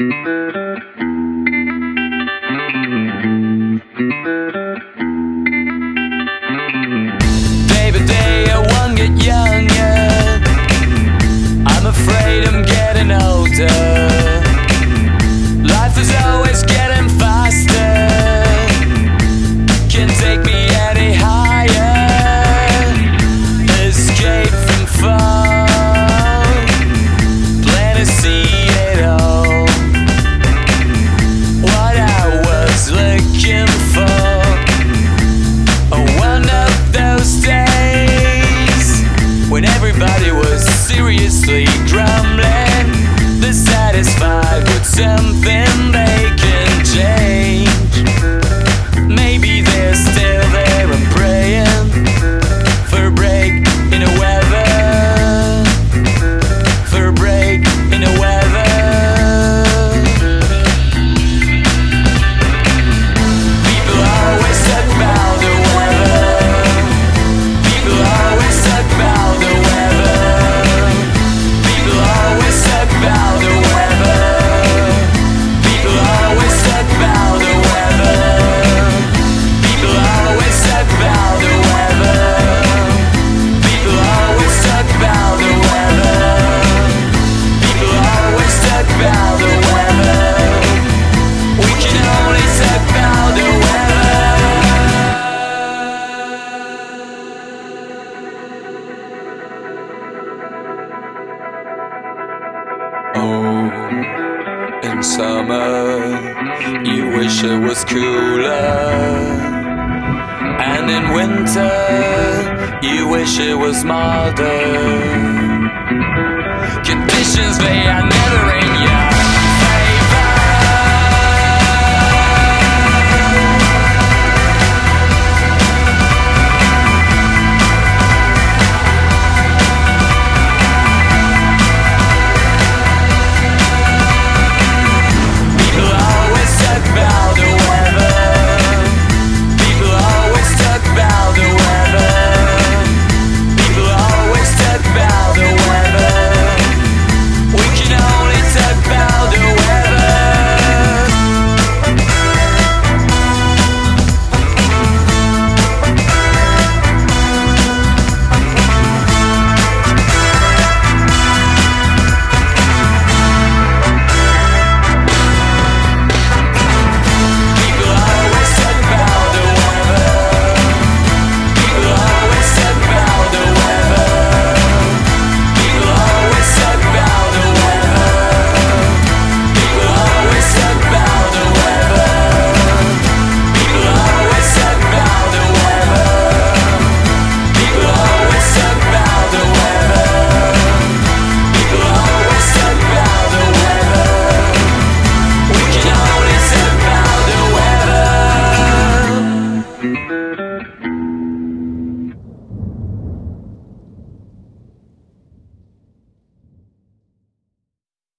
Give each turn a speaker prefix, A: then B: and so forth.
A: Day by day I won't get younger. I'm afraid I'm getting older. Life is always getting faster. Can't take me any higher. Escape from fun. Plan to see it all. What I was looking for. One of those days when everybody was seriously grumbling. They're satisfied with something they can change. Maybe they're still there and praying for a break in the weather. For a break in the weather. People always talk about the weather. People always talk about the weather. People always talk about the weather. People always talk about the weather. People always talk about the weather. People always talk about the weather. People always talk about the weather. We can only talk about the weather. Oh, in summer, you wish it was cooler. And in winter, you wish it was milder. Conditions, they are never in your favor. People always talk about the weather. People always talk about the weather. People always talk about the weather. We can only talk about the weather. People always talk about the weather. People always talk about the weather. People always talk about the weather. People always talk about the weather. People always talk about the weather. People always talk about the weather. People always talk about the weather. We can only talk about the weather.